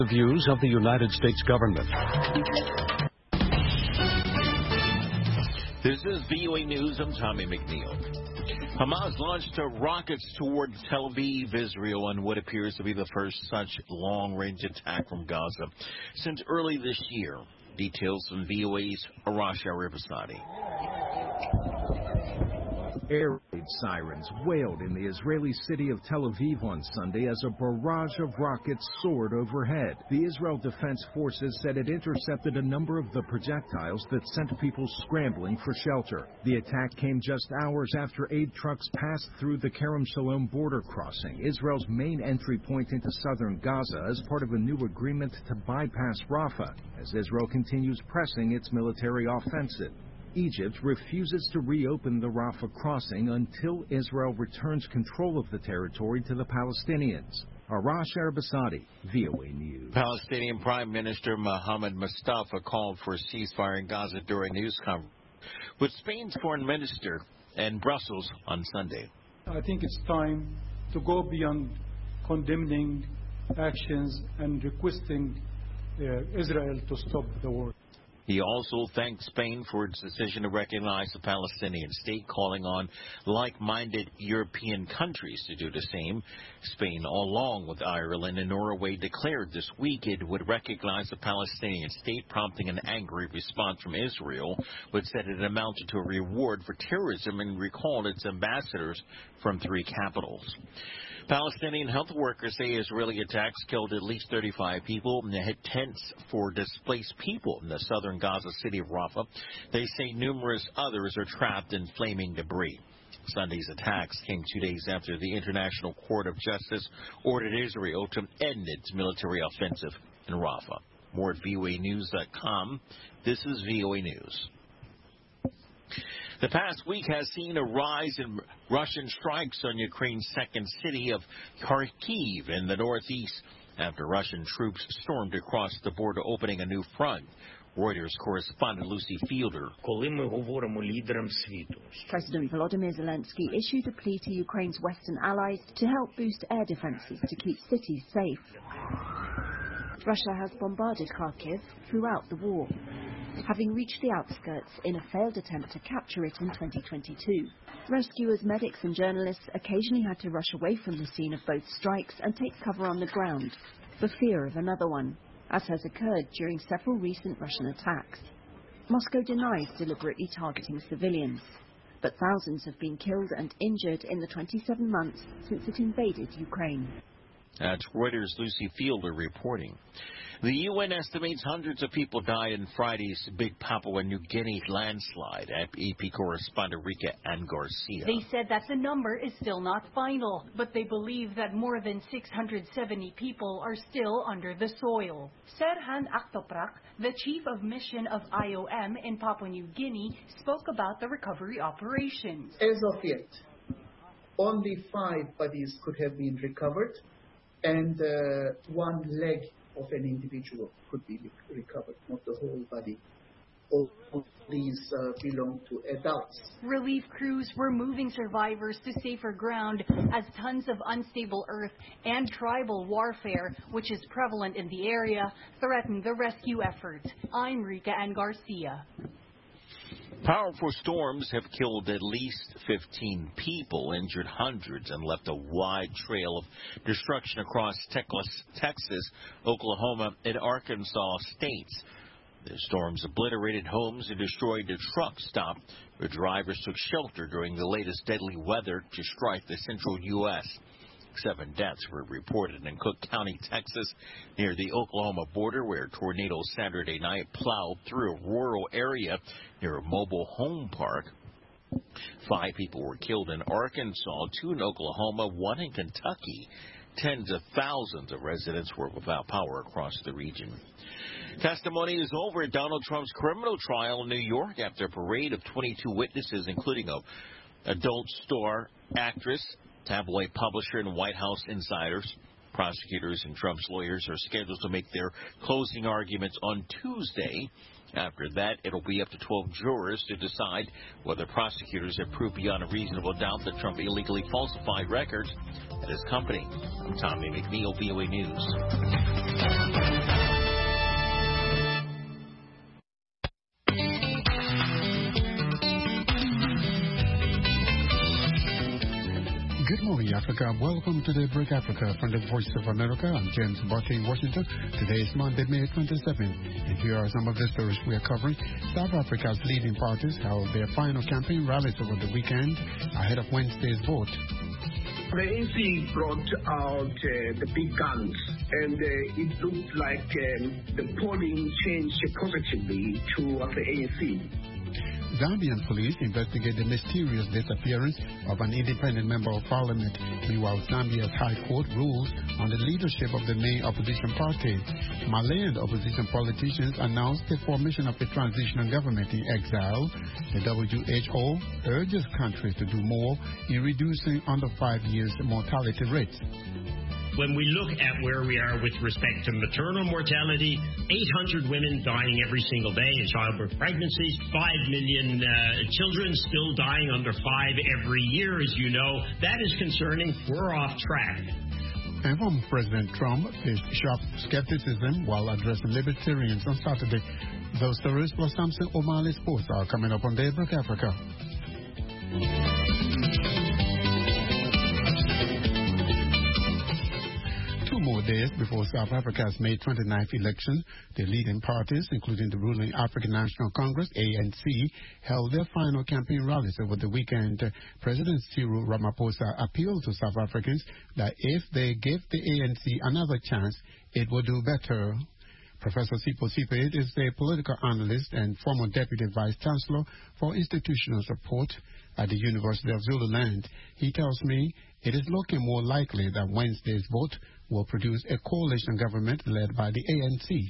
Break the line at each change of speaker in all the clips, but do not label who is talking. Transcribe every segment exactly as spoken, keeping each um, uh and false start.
The views of the United States government.
This is V O A News. I'm Tommy McNeil. Hamas launched rockets toward Tel Aviv, Israel, on what appears to be the first such long-range attack from Gaza since early this year. Details from V O A's Arash Arabasadi.
Air raid sirens wailed in the Israeli city of Tel Aviv on Sunday as a barrage of rockets soared overhead. The Israel Defense Forces said it intercepted a number of the projectiles that sent people scrambling for shelter. The attack came just hours after aid trucks passed through the Kerem Shalom border crossing, Israel's main entry point into southern Gaza, as part of a new agreement to bypass Rafah, as Israel continues pressing its military offensive. Egypt refuses to reopen the Rafah crossing until Israel returns control of the territory to the Palestinians. Arash Arabasadi, V O A News.
Palestinian Prime Minister Mohammed Mustafa called for a ceasefire in Gaza during a news conference with Spain's foreign minister in Brussels on Sunday.
I think it's time to go beyond condemning actions and requesting uh, Israel to stop the war.
He also thanked Spain for its decision to recognize the Palestinian state, calling on like-minded European countries to do the same. Spain, along with Ireland and Norway, declared this week it would recognize the Palestinian state, prompting an angry response from Israel, which said it amounted to a reward for terrorism and recalled its ambassadors from three capitals. Palestinian health workers say Israeli attacks killed at least thirty-five people and hit tents for displaced people in the southern Gaza city of Rafah. They say numerous others are trapped in flaming debris. Sunday's attacks came two days after the International Court of Justice ordered Israel to end its military offensive in Rafah. More at V O A news dot com. This is V O A News. The past week has seen a rise in Russian strikes on Ukraine's second city of Kharkiv in the northeast after Russian troops stormed across the border, opening a new front. Reuters correspondent Lucy Fielder.
President Volodymyr Zelensky issued a plea to Ukraine's Western allies to help boost air defenses to keep cities safe. Russia has bombarded Kharkiv throughout the war, having reached the outskirts in a failed attempt to capture it in twenty twenty-two. Rescuers, medics and journalists occasionally had to rush away from the scene of both strikes and take cover on the ground for fear of another one, as has occurred during several recent Russian attacks. Moscow denies deliberately targeting civilians, but thousands have been killed and injured in the twenty-seven months since it invaded Ukraine.
That's Reuters' Lucy Fielder reporting. The U N estimates hundreds of people died in Friday's big Papua New Guinea landslide. A P correspondent Rika Ann Garcia.
They said that the number is still not final, but they believe that more than six hundred seventy people are still under the soil. Serhan Aktoprak, the chief of mission of I O M in Papua New Guinea, spoke about the recovery operations.
As of yet, only five bodies could have been recovered, and uh, one leg of an individual could be recovered, not the whole body. All these uh, belong to adults.
Relief crews were moving survivors to safer ground as tons of unstable earth and tribal warfare, which is prevalent in the area, threaten the rescue effort. I'm Rika Ann Garcia.
Powerful storms have killed at least fifteen people, injured hundreds, and left a wide trail of destruction across Texas, Oklahoma, and Arkansas states. The storms obliterated homes and destroyed a truck stop where drivers took shelter during the latest deadly weather to strike the central U S Seven deaths were reported in Cook County, Texas, near the Oklahoma border, where tornadoes Saturday night plowed through a rural area near a mobile home park. Five people were killed in Arkansas, two in Oklahoma, one in Kentucky. Tens of thousands of residents were without power across the region. Testimony is over at Donald Trump's criminal trial in New York after a parade of twenty-two witnesses, including a adult star actress, tabloid publisher, and White House insiders. Prosecutors and Trump's lawyers are scheduled to make their closing arguments on Tuesday. After that, it'll be up to twelve jurors to decide whether prosecutors have proved beyond a reasonable doubt that Trump illegally falsified records at his company. I'm Tommy McNeil, V O A News.
Good morning, Africa. Welcome to the Break Africa from the Voice of America. I'm James Barty in Washington. Today is Monday, May twenty-seventh, and here are some of the stories we are covering. South Africa's leading parties held their final campaign rallies over the weekend ahead of Wednesday's vote.
The A N C brought out uh, the big guns, and uh, it looked like um, the polling changed positively to uh, the A N C.
Zambian police investigate the mysterious disappearance of an independent member of parliament. Meanwhile, Zambia's High Court rules on the leadership of the main opposition party. Malayan opposition politicians announced the formation of a transitional government in exile. The W H O urges countries to do more in reducing under five years mortality rates.
When we look at where we are with respect to maternal mortality, eight hundred women dying every single day in childbirth pregnancies, five million uh, children still dying under five every year, as you know, that is concerning. We're off track.
And former President Trump faced sharp skepticism while addressing libertarians on Saturday. Those stories plus Samson O'Malley's posts are coming up on Daybreak Africa. More days before South Africa's May twenty-ninth election, the leading parties, including the ruling African National Congress, A N C, held their final campaign rallies over the weekend. President Cyril Ramaphosa appealed to South Africans that if they give the A N C another chance, it will do better. Professor Sipho Sipet is a political analyst and former Deputy Vice Chancellor for Institutional Support at the University of Zululand. He tells me it is looking more likely that Wednesday's vote will produce a coalition government led by the A N C.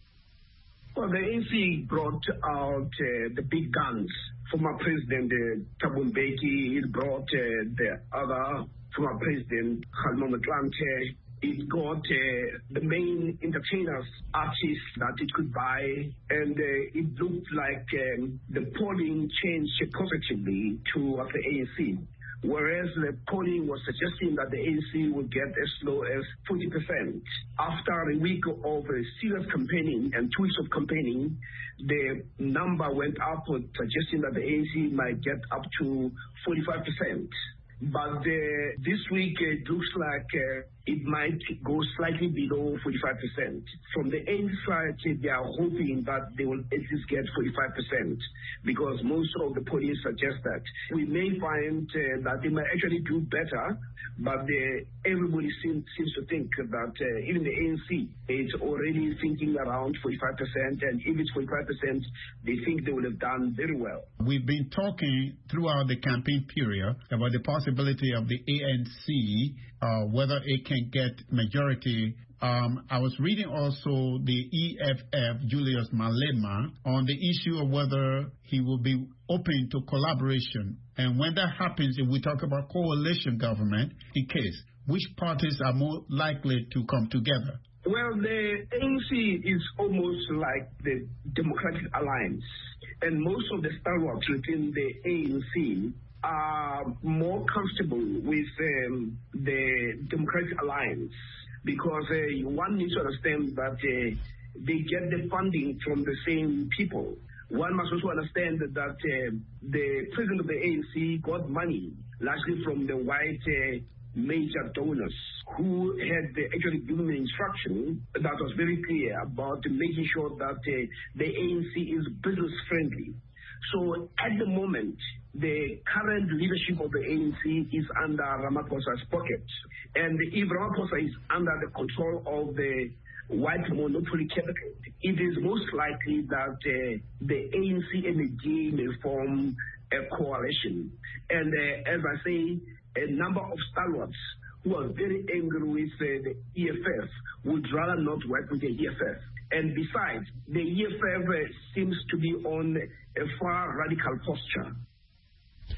Well, the A N C brought out uh, the big guns. Former President uh, Thabo Mbeki, it brought uh, the other former President Kgalema Motlanthe. It got uh, the main entertainers, artists that it could buy, and uh, it looked like um, the polling changed positively to uh, the A N C. Whereas the polling was suggesting that the A N C would get as low as forty percent. After a week of uh, serious campaigning and two weeks of campaigning, the number went up, suggesting that the A N C might get up to forty-five percent. But uh, this week it looks like uh, it might go slightly below forty-five percent. From the A N C side, they are hoping that they will at least get forty-five percent because most of the polling suggest that. We may find uh, that they might actually do better, but uh, everybody seems, seems to think that uh, even the A N C is already thinking around forty-five percent, and if it's forty-five percent, they think they will have done very well.
We've been talking throughout the campaign period about the possibility of the A N C, uh, whether it can get majority. Um, I was reading also the E F F, Julius Malema, on the issue of whether he will be open to collaboration. And when that happens, if we talk about coalition government, in case, which parties are more likely to come together?
Well, the A N C is almost like the Democratic Alliance. And most of the stalwarts within the A N C are more comfortable with um, the Democratic Alliance because uh, one needs to understand that uh, they get the funding from the same people. One must also understand that uh, the president of the A N C got money largely from the white uh, major donors who had uh, actually given an instruction that was very clear about making sure that uh, the A N C is business friendly. So at the moment, the current leadership of the A N C is under Ramaphosa's pocket. And if Ramaphosa is under the control of the white monopoly capital, it is most likely that uh, the A N C and the D A may form a coalition. And uh, as I say, a number of stalwarts who are very angry with uh, the E F F would rather not work with the E F F. And besides, the E F F uh, seems to be on a far radical posture.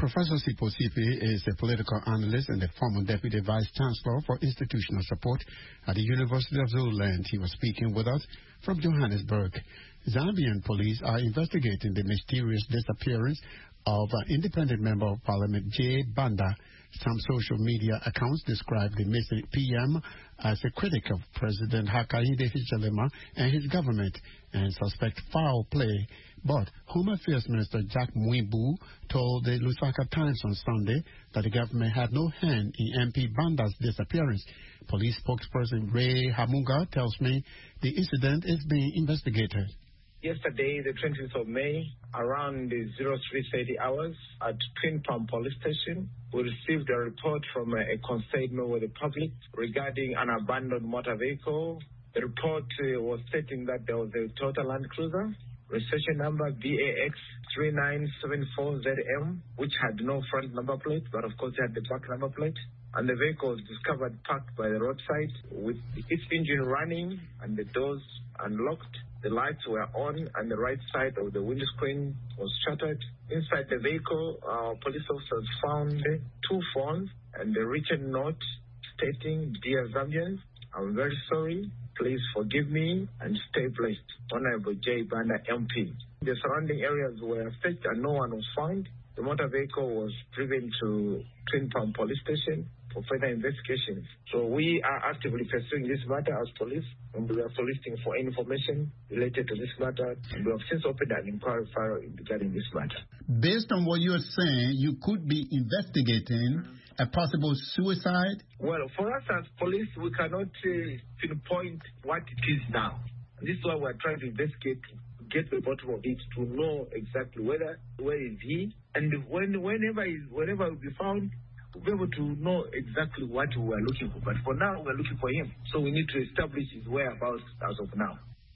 Professor Sipho Sipi is a political analyst and the former Deputy Vice Chancellor for Institutional Support at the University of Zululand. He was speaking with us from Johannesburg. Zambian police are investigating the mysterious disappearance of an independent member of parliament, Jay Banda. Some social media accounts describe the missing P M as a critic of President Hakainde Hichilema and his government and suspect foul play. But Home Affairs Minister Jack Mwimbu told the Lusaka Times on Sunday that the government had no hand in M P Banda's disappearance. Police spokesperson Ray Hamunga tells me the incident is being investigated.
Yesterday, the twentieth of May, around the three thirty hours at Twin Palm Police Station, we received a report from a, a consignment with the public regarding an abandoned motor vehicle. The report uh, was stating that there was a Toyota Land Cruiser, registration number B A X three nine seven four Z M, which had no front number plate, but of course it had the back number plate. And the vehicle was discovered parked by the roadside with its engine running and the doors unlocked. The lights were on and the right side of the windscreen was shattered. Inside the vehicle, our police officers found two phones and a written note stating, "Dear Zambians, I'm very sorry. Please forgive me and stay blessed. Honorable Jay Banda M P." The surrounding areas were searched and no one was found. The motor vehicle was driven to Twin Palm Police Station for further investigations. So we are actively pursuing this matter as police, and we are soliciting for information related to this matter. And we have since opened an inquiry file regarding this matter.
Based on what you're saying, you could be investigating a possible suicide?
Well, for us as police, we cannot uh, pinpoint what it is now. This is why we're trying to investigate, to get to the bottom of it, to know exactly whether, where is he, and when, whenever, is, whenever will be found, we'll be able to know exactly what we are looking for. But for now, we're looking for him. So we need to establish his whereabouts as of now.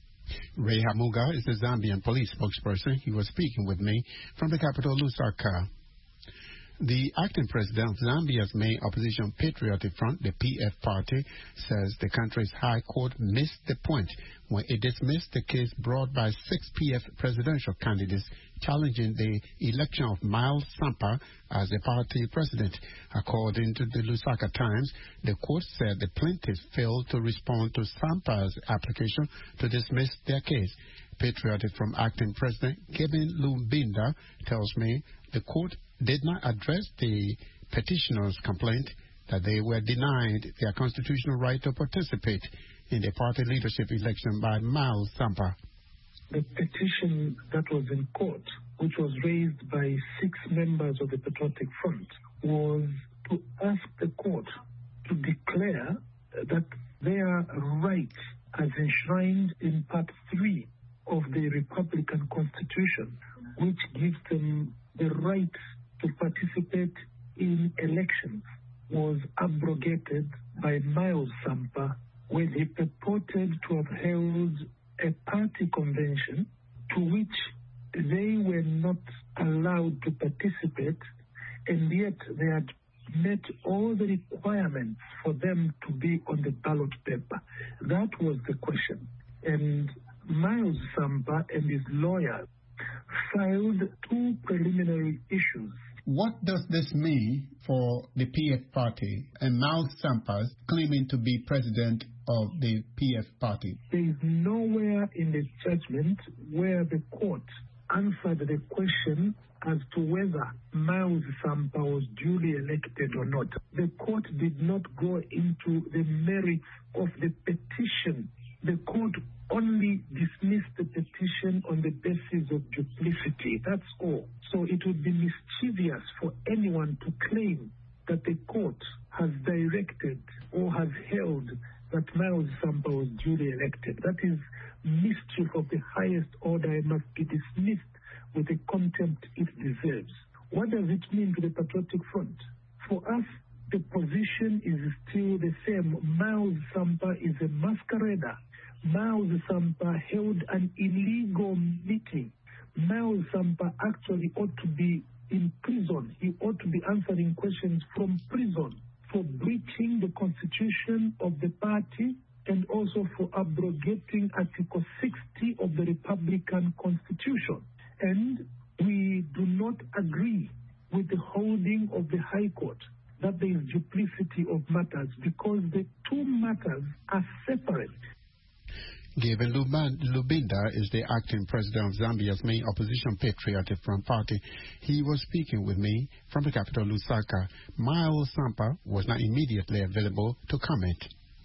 Ray Hamunga is the Zambian police spokesperson. He was speaking with me from the capital, Lusaka. The acting president of Zambia's main opposition patriotic front, the P F party, says the country's high court missed the point when it dismissed the case brought by six P F presidential candidates challenging the election of Miles Sampa as the party president. According to the Lusaka Times, the court said the plaintiffs failed to respond to Sampa's application to dismiss their case. Patriotic from acting president Kevin Lumbinda tells me the court did not address the petitioners' complaint that they were denied their constitutional right to participate in the party leadership election by Miles Sampa.
The petition that was in court, which was raised by six members of the Patriotic Front, was to ask the court to declare that their rights as enshrined in Part three of the Republican Constitution, which gives them the right to participate in elections, was abrogated by Miles Sampa when he purported to have held a party convention to which they were not allowed to participate, and yet they had met all the requirements for them to be on the ballot paper. That was the question. And Miles Sampa and his lawyers filed two preliminary issues.
What does this mean for the P F party and Miles Sampa claiming to be president of the P F party?
There is nowhere in the judgment where the court answered the question as to whether Miles Sampa was duly elected or not. The court did not go into the merits of the petition. The court only dismissed the petition on the basis of duplicity. That's all. So it would be mischievous for anyone to claim that the court has directed or has held that Miles Sampa was duly elected. That is mischief of the highest order and must be dismissed with the contempt it deserves. What does it mean to the Patriotic Front? For us, the position is still the same. Miles Sampa is a masquerader. Miles Sampa held an illegal meeting. Miles Sampa actually ought to be in prison. He ought to be answering questions from prison for breaching the constitution of the party and also for abrogating Article sixty of the Republican Constitution. And we do not agree with the holding of the High Court that there is duplicity of matters because the two matters are separate.
Gavin Lubinda is the acting president of Zambia's main opposition Patriotic Front Party. He was speaking with me from the capital, Lusaka. Miles Sampa was not immediately available to comment.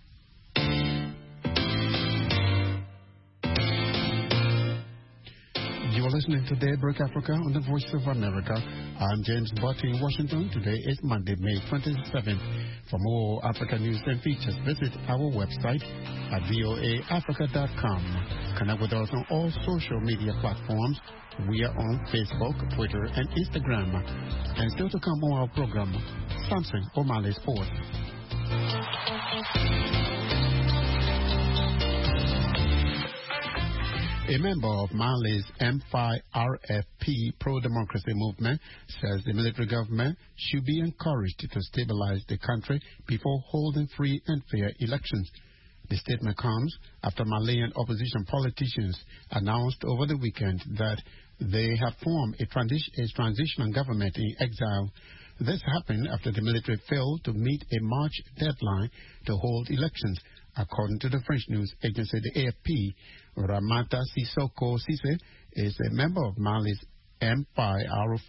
You are listening to Daybreak Africa on the Voice of America. I'm James Butt in Washington. Today is Monday, May twenty-seventh. For more Africa news and features, visit our website at voa africa dot com. Connect with us on all social media platforms. We are on Facebook, Twitter, and Instagram. And still to come on our program, Samson O'Malley Sport. A member of Mali's M five R F P pro-democracy movement says the military government should be encouraged to stabilize the country before holding free and fair elections. The statement comes after Malian opposition politicians announced over the weekend that they have formed a, transi- a transitional government in exile. This happened after the military failed to meet a March deadline to hold elections. According to the French news agency, the A F P, Ramata Sissoko Cisse is a member of Mali's M five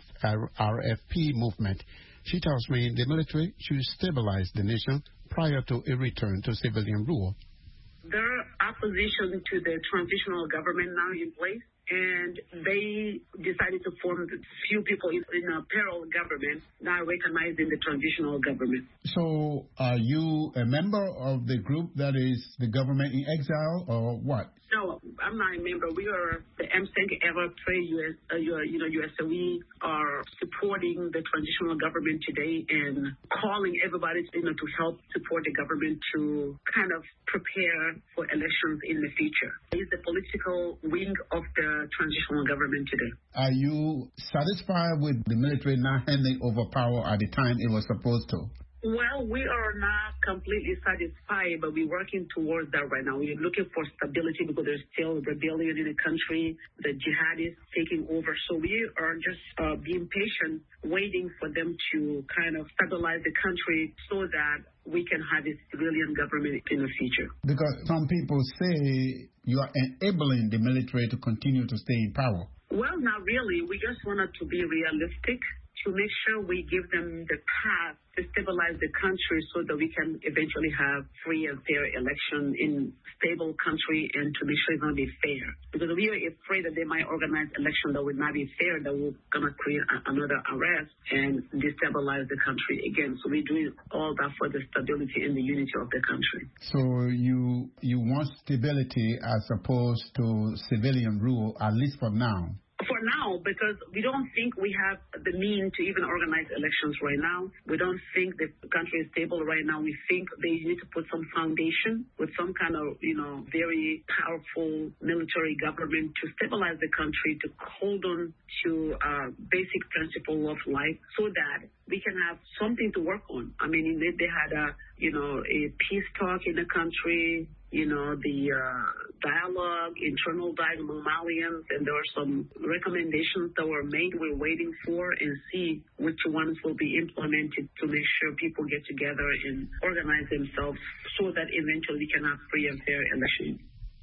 R F P movement. She tells me the military should stabilize the nation prior to a return to civilian rule.
There are opposition to the transitional government now in place, and they decided to form a few people in, in a parallel government, now recognizing the transitional government.
So are you a member of the group that is the government in exile, or what?
No, I'm not a member. We are the M cinq Ever Pray U S, uh, you know, U S A. We are supporting the transitional government today and calling everybody you know, to help support the government to kind of prepare for elections in the future. It's the political wing of the transitional government today.
Are you satisfied with the military not handing over power at the time it was supposed to?
Well, we are not completely satisfied, but we're working towards that right now. We're looking for stability because there's still rebellion in the country, the jihadists taking over. So we are just uh, being patient, waiting for them to kind of stabilize the country so that we can have a civilian government in the future.
Because some people say you are enabling the military to continue to stay in power.
Well, not really. We just wanted to be realistic, to make sure we give them the path to stabilize the country so that we can eventually have free and fair election in stable country and to make sure it's going to be fair. Because we are afraid that they might organize election that would not be fair, that will going to create a, another arrest and destabilize the country again. So we're doing all that for the stability and the unity of the country.
So you you want stability as opposed to civilian rule, at least for now?
For now, because we don't think we have the means to even organize elections right now. We don't think the country is stable right now. We think they need to put some foundation with some kind of, you know, very powerful military government to stabilize the country, to hold on to uh, basic principle of life so that we can have something to work on. I mean, they, they had a, you know, a peace talk in the country, you know, the uh, dialogue, internal dialogue with Malians, and there are some recommendations that were made we're waiting for and see which ones will be implemented to make sure people get together and organize themselves so that eventually we can have free and fair elections.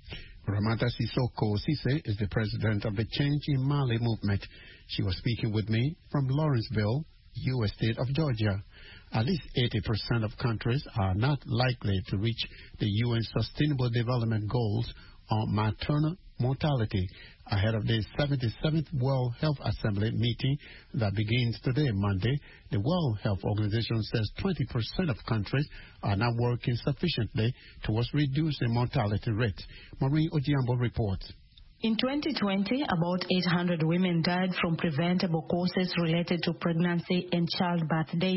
Ramata Sissoko Cisse is the president of the Change in Mali movement. She was speaking with me from Lawrenceville, U S state of Georgia. At least eighty percent of countries are not likely to reach the U N Sustainable Development Goals on maternal mortality ahead of the seventy-seventh World Health Assembly meeting that begins today, Monday. The World Health Organization says twenty percent of countries are not working sufficiently towards reducing mortality rates. Maureen Ojiambo reports.
In twenty twenty, about eight hundred women died from preventable causes related to pregnancy and childbirth daily.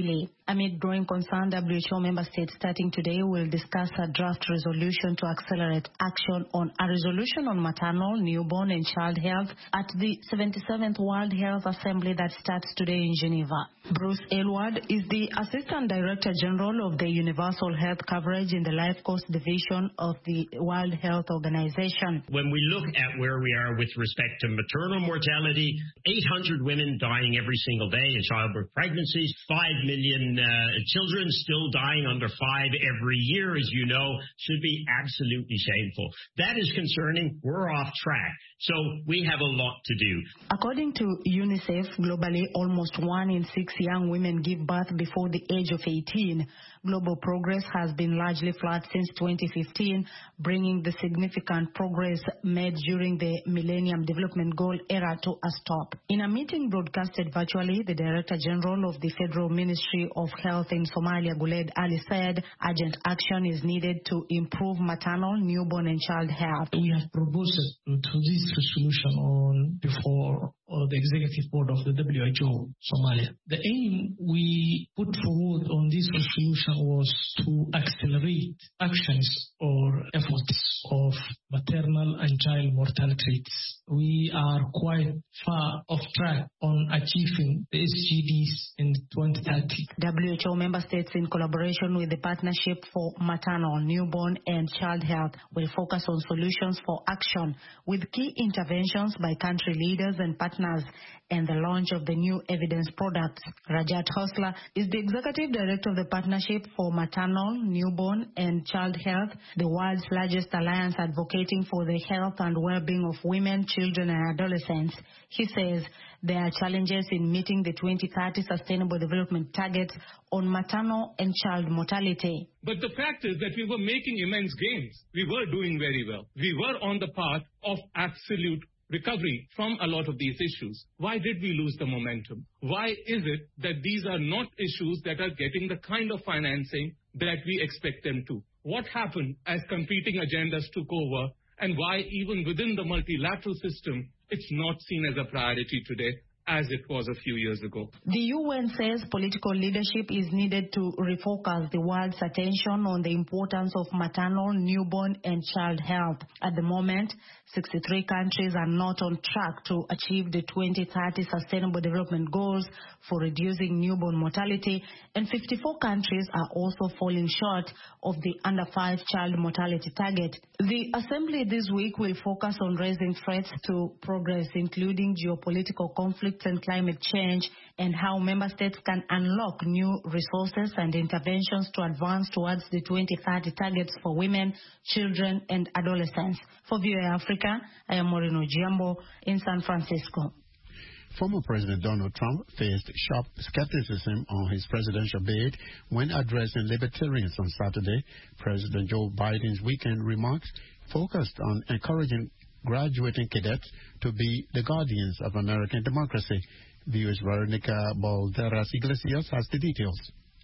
Amid growing concern, W H O member states starting today will discuss a draft resolution to accelerate action on a resolution on maternal, newborn and child health at the seventy-seventh World Health Assembly that starts today in Geneva. Bruce Aylward is the Assistant Director General of the Universal Health Coverage in the Life Course Division of the World Health Organization.
When we look at where we are with respect to maternal mortality, eight hundred women dying every single day in childbirth pregnancies, five million uh, children still dying under five every year, as you know, should be absolutely shameful. That is concerning. We're off track. So we have a lot to do.
According to UNICEF, globally, almost one in six young women give birth before the age of eighteen. Global progress has been largely flat since twenty fifteen, bringing the significant progress made during the Millennium Development Goal era to a stop. In a meeting broadcasted virtually, the Director General of the Federal Ministry of Health in Somalia, Guled Ali, said urgent action is needed to improve maternal, newborn and child health.
We have proposed to this resolution on before or the Executive Board of the W H O Somalia. The aim we put forward on this resolution was to accelerate actions or efforts of maternal and child mortality rates. We are quite far off track on achieving the S G Ds in twenty thirty.
W H O member states, in collaboration with the Partnership for Maternal, Newborn and Child Health, will focus on solutions for action with key interventions by country leaders and partners and the launch of the new evidence products. Rajat Hosla is the Executive Director of the Partnership for Maternal, Newborn and Child Health, the world's largest alliance advocating for the health and well-being of women, children and adolescents. He says there are challenges in meeting the twenty thirty Sustainable Development Targets on maternal and child mortality.
But the fact is that we were making immense gains. We were doing very well. We were on the path of absolute recovery from a lot of these issues. Why did we lose the momentum? Why is it that these are not issues that are getting the kind of financing that we expect them to? What happened as competing agendas took over, and why even within the multilateral system, it's not seen as a priority today as it was a few years ago?
The U N says political leadership is needed to refocus the world's attention on the importance of maternal, newborn and child health. At the moment, sixty-three countries are not on track to achieve the twenty thirty Sustainable Development Goals for reducing newborn mortality, and fifty-four countries are also falling short of the under five child mortality target. The Assembly this week will focus on raising threats to progress, including geopolitical conflicts and climate change, and how member states can unlock new resources and interventions to advance towards the twenty thirty targets for women, children and adolescents. For V O A Africa, I am Maureen Ojiambo in San Francisco.
Former President Donald Trump faced sharp skepticism on his presidential bid when addressing libertarians on Saturday. President Joe Biden's weekend remarks focused on encouraging graduating cadets to be the guardians of American democracy. V O A's Veronica Balderas Iglesias has the details.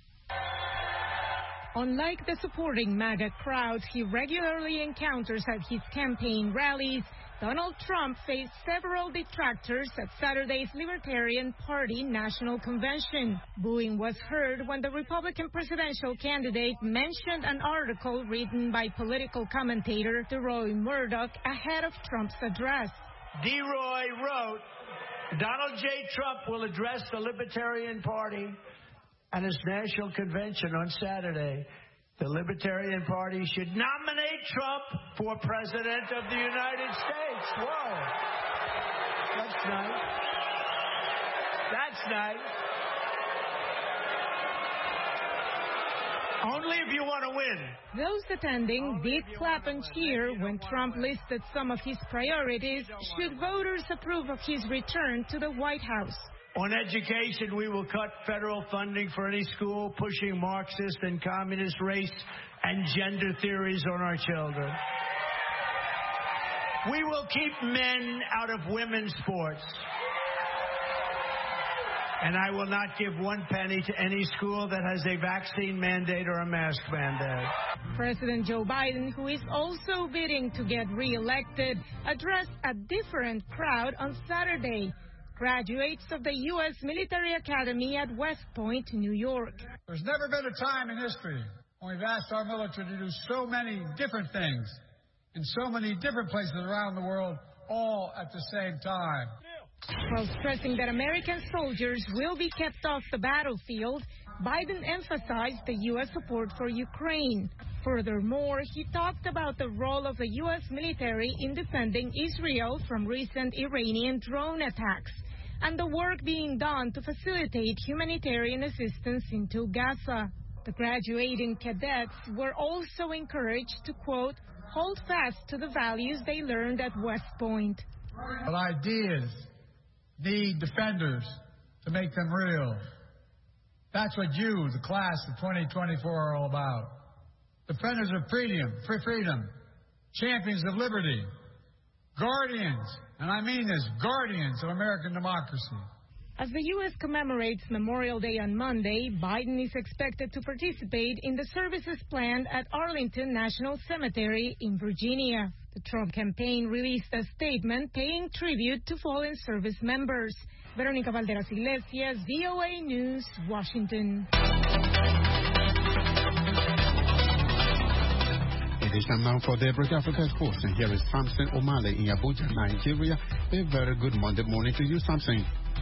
Unlike the supporting MAGA crowds he regularly encounters at his campaign rallies, Donald Trump faced several detractors at Saturday's Libertarian Party National Convention. Booing was heard when the Republican presidential candidate mentioned an article written by political commentator DeRoy Murdoch ahead of Trump's address.
DeRoy wrote, Donald J. Trump will address the Libertarian Party at his national convention on Saturday. The Libertarian Party should nominate Trump for President of the United States. Whoa. That's nice. That's nice. Only if you want to win.
Those attending did clap and cheer when Trump listed some of his priorities should voters approve of his return to the White House.
On education, we will cut federal funding for any school pushing Marxist and communist race and gender theories on our children. We will keep men out of women's sports. And I will not give one penny to any school that has a vaccine mandate or a mask mandate.
President Joe Biden, who is also bidding to get reelected, addressed a different crowd on Saturday. graduates of the U S Military Academy at West Point, New York.
There's never been a time in history when we've asked our military to do so many different things in so many different places around the world, all at the same time.
While stressing that American soldiers will be kept off the battlefield, Biden emphasized the U S support for Ukraine. Furthermore, he talked about the role of the U S military in defending Israel from recent Iranian drone attacks and the work being done to facilitate humanitarian assistance into Gaza. The graduating cadets were also encouraged to, quote, hold fast to the values they learned at West Point.
But ideas need defenders to make them real. That's what you, the class of twenty twenty-four, are all about. Defenders of freedom, free freedom, champions of liberty, guardians, and I mean this, guardians of American democracy.
As the U S commemorates Memorial Day on Monday, Biden is expected to participate in the services planned at Arlington National Cemetery in Virginia. The Trump campaign released a statement paying tribute to fallen service members. Veronica Valderas Iglesias, V O A News, Washington.
It is time now for the Break Africa Sports, and here is Samson Omale in Abuja, Nigeria. A very good Monday morning to you, Samson.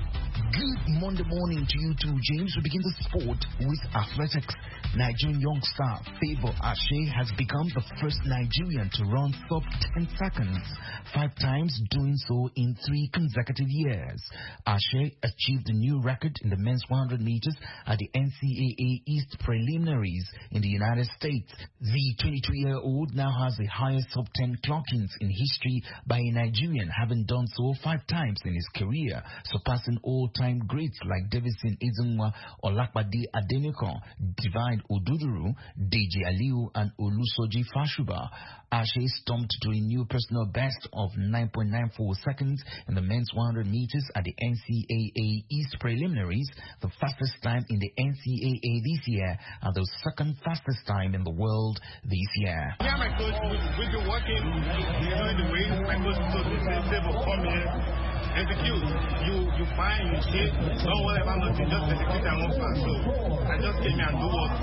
Good Monday morning to you too, James. We begin the sport with athletics. Nigerian young star Favour Ashe has become the first Nigerian to run sub ten seconds, five times, doing so in three consecutive years. Ashe achieved a new record in the men's one hundred meters at the N C A A East preliminaries in the United States. The twenty-two-year-old now has the highest sub ten clockings in history by a Nigerian, having done so five times in his career, surpassing all-time greats like Davison Ezenwa, Olakpade Adeniko, Divine Oduduru, Deji Aliu, and Olusoji Fashuba. Ashe stumped to a new personal best of nine point nine four seconds in the men's one hundred meters at the N C A A East preliminaries, the fastest time in the N C A A this year, and the second fastest time in the world this year.
Yeah, my coach, we've been working, doing the way my coach told me, say, come here, execute. You, you find, you shape, don't worry about nothing, just execute and move fast. So I just came here and do what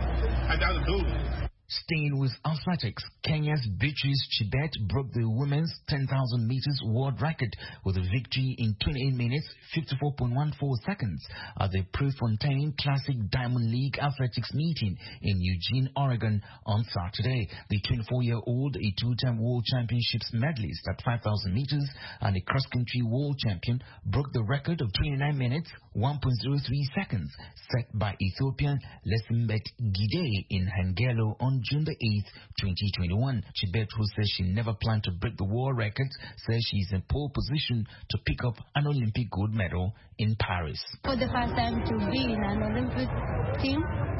I got to do.
Staying with athletics, Kenya's Beatrice Chebet broke the women's ten thousand meters world record with a victory in twenty-eight minutes, fifty-four point one four seconds at the Prefontaine Classic Diamond League Athletics meeting in Eugene, Oregon on Saturday. The twenty-four-year-old, a two-time World Championships medalist at five thousand meters and a cross-country world champion, broke the record of twenty-nine minutes, one point zero three seconds set by Ethiopian Lesimbet Gide in Hangelo on June the eighth, twenty twenty-one. Chebet, who says she never planned to break the world record, says she's in pole position to pick up an Olympic gold medal in Paris.
For the first time to be in an Olympic team,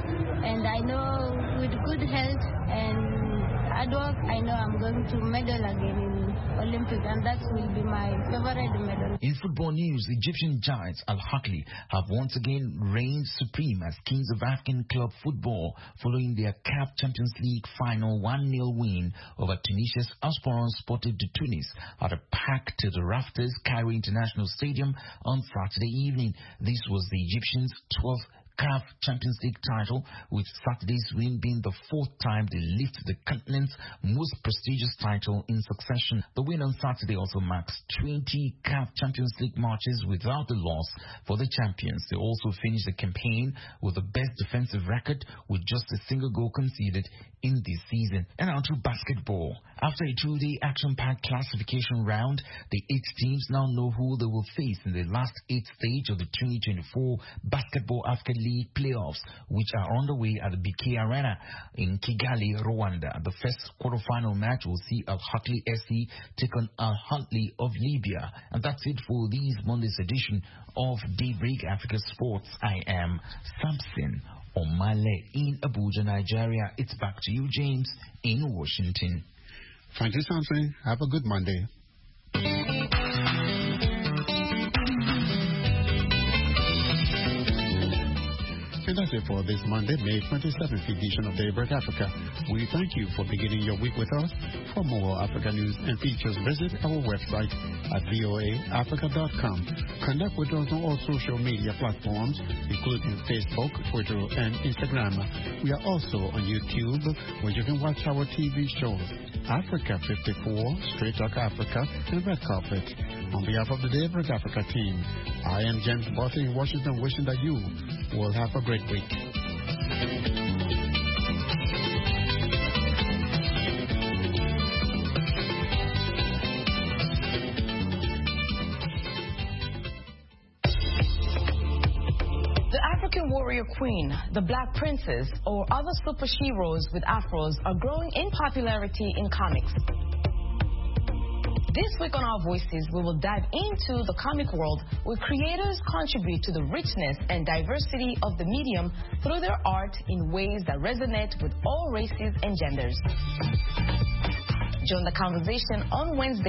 and I know with good health and hard work, I know I'm going to medal again in Olympic, and that will be my favorite medal.
In football news, Egyptian giants Al Ahly have once again reigned supreme as kings of African club football following their C A F Champions League final one nil win over Tunisia's Aspirant Sportive de Tunis at a packed to the rafters Cairo International Stadium on Saturday evening. This was the Egyptians' twelfth C A F Champions League title, with Saturday's win being the fourth time they lift the continent's most prestigious title in succession. The win on Saturday also marks twenty C A F Champions League matches without a loss for the champions. They also finished the campaign with the best defensive record, with just a single goal conceded in this season. And on to basketball. After a two-day action-packed classification round, the eight teams now know who they will face in the last eighth stage of the twenty twenty-four Basketball Africa League playoffs, which are underway at the B K Arena in Kigali, Rwanda. The first quarterfinal match will see Al Ahly S C take on Al Ahly of Libya. And that's it for this Monday's edition of Daybreak Africa Sports. I am Samson Omale in Abuja, Nigeria. It's back to you, James, in Washington.
Thank you, Samson. Have a good Monday. And that's it for this Monday, May twenty-seventh edition of Daybreak Africa. We thank you for beginning your week with us. For more Africa news and features, visit our website at V O A Africa dot com. Connect with us on all social media platforms, including Facebook, Twitter, and Instagram. We are also on YouTube, where you can watch our T V shows, Africa fifty-four, Straight Talk Africa, and Red Carpet. On behalf of the Daybreak Africa team, I am James Bartha in Washington, wishing that you will have a great week.
The African warrior queen, the Black Princess, or other super heroes with afros are growing in popularity in comics. This week on Our Voices, we will dive into the comic world where creators contribute to the richness and diversity of the medium through their art in ways that resonate with all races and genders. Join the conversation on Wednesday.